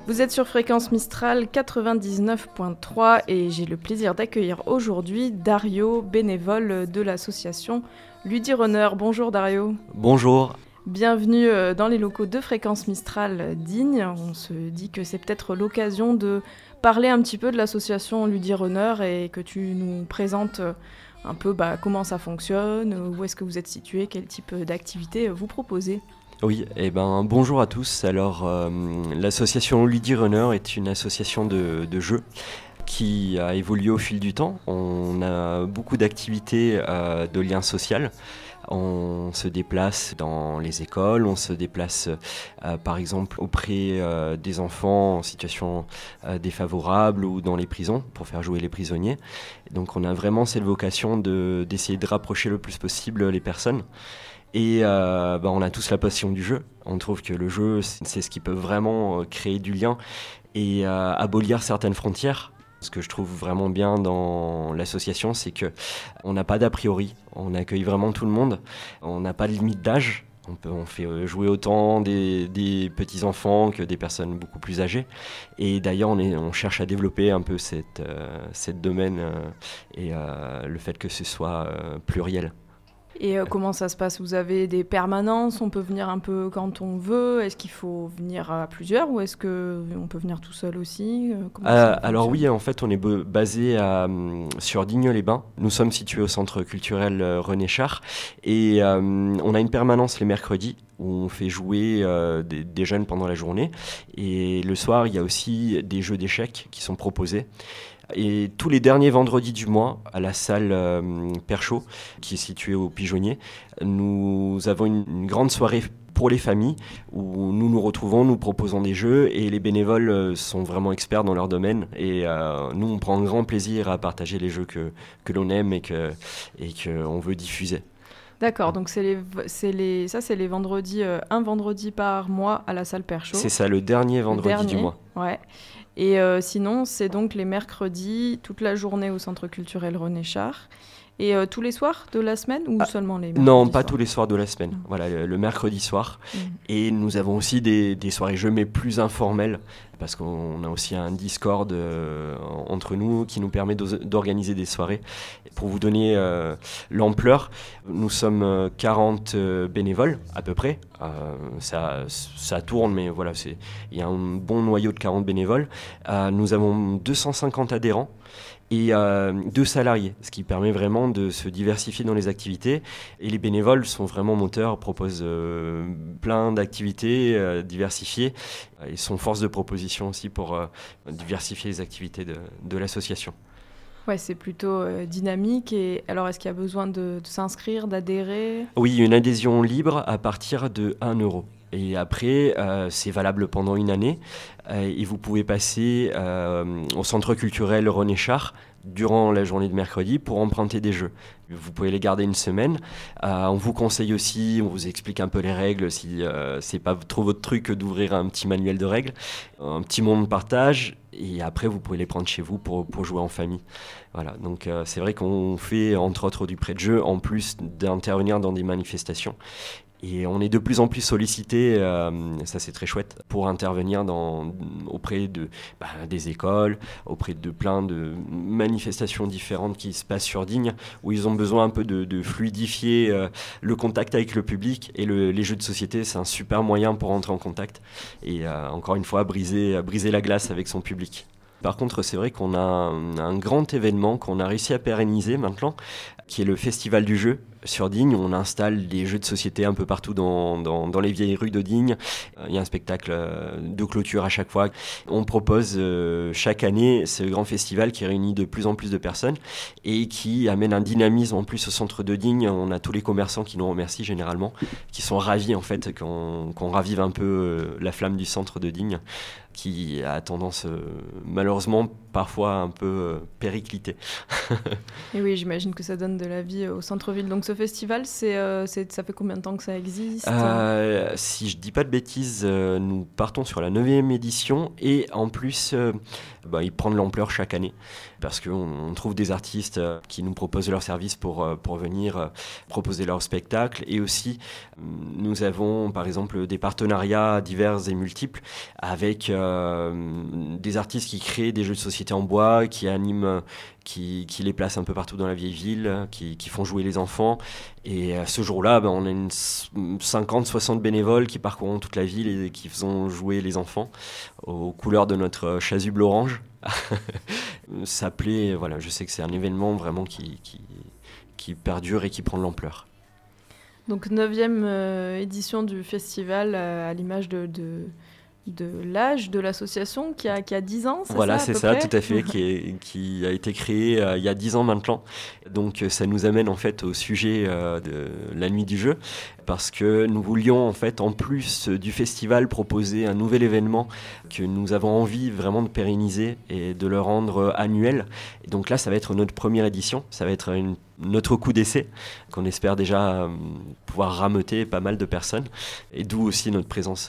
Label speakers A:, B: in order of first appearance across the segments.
A: Vous êtes sur Fréquence Mistral 99.3 et j'ai le plaisir d'accueillir aujourd'hui Dario, bénévole de l'association Ludirunner. Bonjour Dario.
B: Bonjour.
A: Bienvenue dans les locaux de Fréquence Mistral Digne. On se dit que c'est peut-être l'occasion de parler un petit peu de l'association Ludirunner et que tu nous présentes un peu comment ça fonctionne, où est-ce que vous êtes situé, quel type d'activité vous proposez.
B: Oui, bonjour à tous. Alors, l'association Ludirunner est une association de jeux qui a évolué au fil du temps. On a beaucoup d'activités de lien social. On se déplace dans les écoles, on se déplace par exemple auprès des enfants en situation défavorable ou dans les prisons pour faire jouer les prisonniers. Donc on a vraiment cette vocation d'essayer de rapprocher le plus possible les personnes. Et on a tous la passion du jeu. On trouve que le jeu, c'est ce qui peut vraiment créer du lien et abolir certaines frontières. Ce que je trouve vraiment bien dans l'association, c'est qu'on n'a pas d'a priori. On accueille vraiment tout le monde. On n'a pas de limite d'âge. On fait jouer autant des petits-enfants que des personnes beaucoup plus âgées. Et d'ailleurs, on cherche à développer un peu cette domaine et le fait que ce soit pluriel.
A: Et comment ça se passe ? Vous avez des permanences ? On peut venir un peu quand on veut ? Est-ce qu'il faut venir à plusieurs ou est-ce qu'on peut venir tout seul aussi ?
B: Alors oui, en fait, on est basé sur Digne-les-Bains. Nous sommes situés au centre culturel René Char et on a une permanence les mercredis où on fait jouer des jeunes pendant la journée. Et le soir, il y a aussi des jeux d'échecs qui sont proposés. Et tous les derniers vendredis du mois, à la salle Perchaud, qui est située au Pigeonnier, nous avons une grande soirée pour les familles où nous nous retrouvons, nous proposons des jeux et les bénévoles sont vraiment experts dans leur domaine. Et nous, on prend un grand plaisir à partager les jeux que l'on aime et qu'on veut diffuser.
A: D'accord, donc c'est les vendredis, un vendredi par mois à la salle Perchaud.
B: C'est ça, le dernier vendredi du mois.
A: Ouais. Et sinon, c'est donc les mercredis, toute la journée au Centre culturel René Char. Et tous les soirs de la semaine ou seulement les mercredis
B: Non, pas
A: soirs ?
B: tous les soirs de la semaine. Voilà, le mercredi soir. Et nous avons aussi des soirées jeux, mais plus informelles, parce qu'on a aussi un Discord entre nous qui nous permet d'organiser des soirées. Pour vous donner l'ampleur, nous sommes 40 bénévoles à peu près. Ça tourne, mais voilà, il y a un bon noyau de 40 bénévoles. Nous avons 250 adhérents. Et 2 salariés, ce qui permet vraiment de se diversifier dans les activités. Et les bénévoles sont vraiment moteurs, proposent plein d'activités diversifiées et sont force de proposition aussi pour diversifier les activités de l'association.
A: Ouais, c'est plutôt dynamique. Et alors, est-ce qu'il y a besoin de s'inscrire, d'adhérer ?
B: Oui, une adhésion libre à partir de 1 euro. Et après, c'est valable pendant une année. Et vous pouvez passer au centre culturel René Char durant la journée de mercredi pour emprunter des jeux. Vous pouvez les garder une semaine. On vous conseille aussi, on vous explique un peu les règles si c'est pas trop votre truc d'ouvrir un petit manuel de règles, un petit moment de partage. Et après, vous pouvez les prendre chez vous pour jouer en famille. Voilà, donc c'est vrai qu'on fait entre autres du prêt de jeu en plus d'intervenir dans des manifestations. Et on est de plus en plus sollicité, ça c'est très chouette, pour intervenir auprès des écoles, auprès de plein de manifestations différentes qui se passent sur Digne, où ils ont besoin un peu de fluidifier le contact avec le public. Et les jeux de société, c'est un super moyen pour entrer en contact et encore une fois briser la glace avec son public. Par contre, c'est vrai qu'on a un grand événement qu'on a réussi à pérenniser maintenant, qui est le Festival du jeu sur Digne. On installe des jeux de société un peu partout dans les vieilles rues de Digne. Il y a un spectacle de clôture à chaque fois. On propose chaque année ce grand festival qui réunit de plus en plus de personnes et qui amène un dynamisme en plus au centre de Digne. On a tous les commerçants qui nous remercient généralement, qui sont ravis en fait qu'on ravive un peu la flamme du centre de Digne, qui a tendance malheureusement parfois un peu péricliter.
A: Et oui, j'imagine que ça donne de la vie au centre-ville. Donc ce festival, ça fait combien de temps que ça existe ?
B: Si je dis pas de bêtises, nous partons sur la 9e édition et en plus, il prend de l'ampleur chaque année parce qu'on trouve des artistes qui nous proposent leurs services pour venir proposer leur spectacle. Et aussi, nous avons par exemple des partenariats divers et multiples avec des artistes qui créent des jeux de société en bois, qui animent, qui les placent un peu partout dans la vieille ville, qui font jouer les enfants. Et ce jour-là, on a 50-60 bénévoles qui parcourent toute la ville et qui font jouer les enfants aux couleurs de notre chasuble orange. Ça plaît, voilà, je sais que c'est un événement vraiment qui perdure et qui prend de l'ampleur.
A: Donc 9e édition du festival à l'image de l'âge de l'association qui a 10 ans, c'est
B: voilà,
A: ça
B: c'est ça, tout à fait, qui a été créé il y a 10 ans maintenant. Donc ça nous amène en fait au sujet de la nuit du jeu, parce que nous voulions en fait, en plus du festival, proposer un nouvel événement que nous avons envie vraiment de pérenniser et de le rendre annuel. Et donc là, ça va être notre première édition, ça va être notre coup d'essai, qu'on espère déjà pouvoir rameuter pas mal de personnes, et d'où aussi notre présence,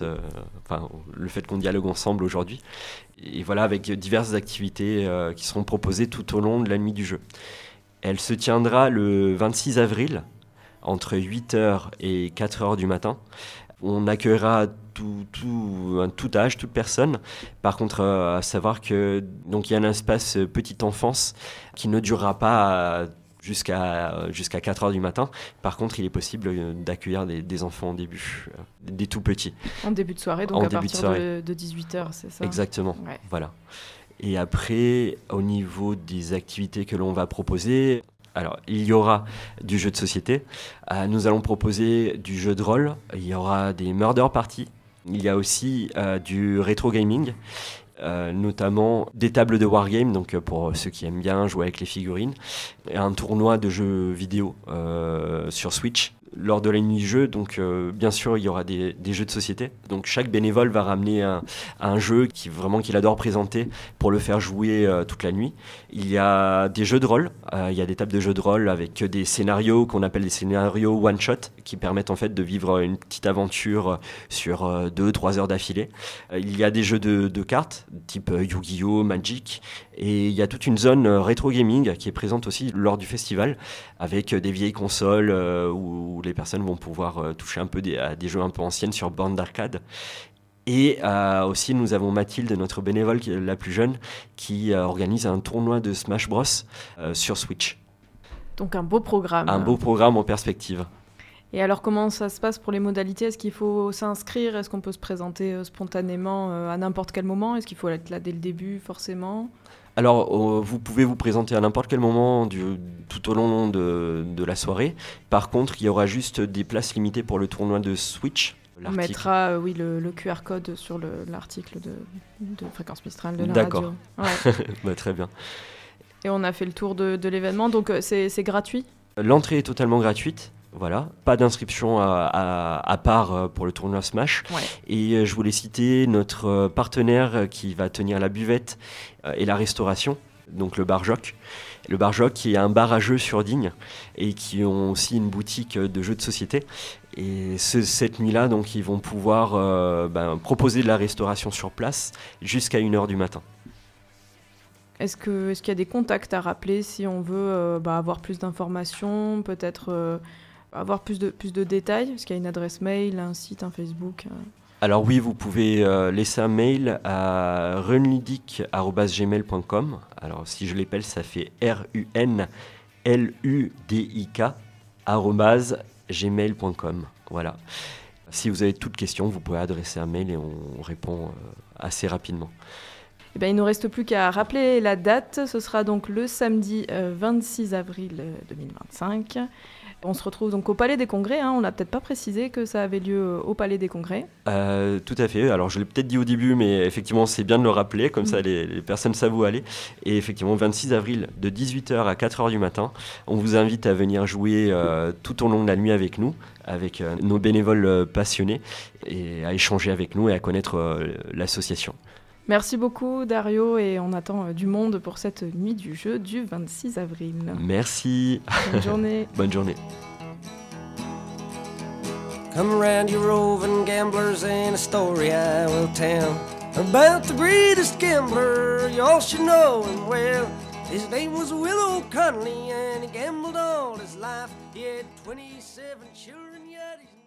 B: le fait qu'on dialogue ensemble aujourd'hui. Et voilà, avec diverses activités qui seront proposées tout au long de la nuit du jeu. Elle se tiendra le 26 avril, entre 8h et 4h du matin. On accueillera tout âge, toute personne. Par contre, à savoir que donc il y a un espace petite enfance qui ne durera pas jusqu'à 4h du matin. Par contre, il est possible d'accueillir des enfants au début, des tout petits.
A: En début de soirée, donc à partir de 18h, c'est ça ?
B: Exactement,
A: ouais.
B: Voilà. Et après, au niveau des activités que l'on va proposer, alors il y aura du jeu de société, nous allons proposer du jeu de rôle, il y aura des murder parties, il y a aussi du rétro gaming, notamment des tables de wargame, donc pour ceux qui aiment bien jouer avec les figurines, et un tournoi de jeux vidéo sur Switch. Lors de la nuit du jeu, donc bien sûr, il y aura des jeux de société. Donc chaque bénévole va ramener un jeu qu'il adore présenter pour le faire jouer toute la nuit. Il y a des jeux de rôle. Il y a des tables de jeux de rôle avec des scénarios qu'on appelle des scénarios one-shot qui permettent en fait de vivre une petite aventure sur 2-3 heures d'affilée. Il y a des jeux de cartes type Yu-Gi-Oh!, Magic. Et il y a toute une zone rétro gaming qui est présente aussi lors du festival avec des vieilles consoles où les personnes vont pouvoir toucher un peu à des jeux un peu anciennes sur borne d'arcade. Et aussi, nous avons Mathilde, notre bénévole la plus jeune, qui organise un tournoi de Smash Bros sur Switch.
A: Donc un beau programme.
B: Un beau programme en perspective.
A: Et alors, comment ça se passe pour les modalités ? Est-ce qu'il faut s'inscrire ? Est-ce qu'on peut se présenter spontanément à n'importe quel moment ? Est-ce qu'il faut être là dès le début, forcément ?
B: Alors, vous pouvez vous présenter à n'importe quel moment tout au long de la soirée. Par contre, il y aura juste des places limitées pour le tournoi de Switch.
A: On mettra le QR code sur l'article de Fréquence Mistral de la
B: D'accord.
A: radio. Ouais.
B: Très bien.
A: Et on a fait le tour de l'événement, donc c'est gratuit ?
B: L'entrée est totalement gratuite. Voilà, pas d'inscription à part pour le tournoi Smash.
A: Ouais.
B: Et je voulais citer notre partenaire qui va tenir la buvette et la restauration, donc le Bar Joc. Le Bar Joc qui est un bar à jeux sur Digne et qui ont aussi une boutique de jeux de société. Et cette nuit-là, donc, ils vont pouvoir proposer de la restauration sur place jusqu'à 1h du matin.
A: Est-ce qu'il y a des contacts à rappeler si on veut avoir plus d'informations, peut-être avoir plus de détails ? Est-ce qu'il y a une adresse mail, un site, un Facebook
B: Alors oui, vous pouvez laisser un mail à runludic@gmail.com. Alors si je l'épelle, ça fait runludic@gmail.com. Voilà. Si vous avez toute question, vous pouvez adresser un mail et on répond assez rapidement.
A: Eh bien, il ne nous reste plus qu'à rappeler la date. Ce sera donc le samedi 26 avril 2025. On se retrouve donc au Palais des Congrès. On n'a peut-être pas précisé que ça avait lieu au Palais des Congrès.
B: Tout à fait. Alors, je l'ai peut-être dit au début, mais effectivement, c'est bien de le rappeler. Comme ça, les personnes savent où aller. Et effectivement, 26 avril, de 18h à 4h du matin, on vous invite à venir jouer tout au long de la nuit avec nous, avec nos bénévoles passionnés, et à échanger avec nous et à connaître l'association.
A: Merci beaucoup Dario et on attend du monde pour cette nuit du jeu du 26 avril.
B: Merci.
A: Bonne journée.
B: Bonne journée.
C: Come around you roving gamblers and a story I will tell about the greatest gambler you all should know him well. His name was Will O'Connolly and he gambled all his life. He had 27 children yet he's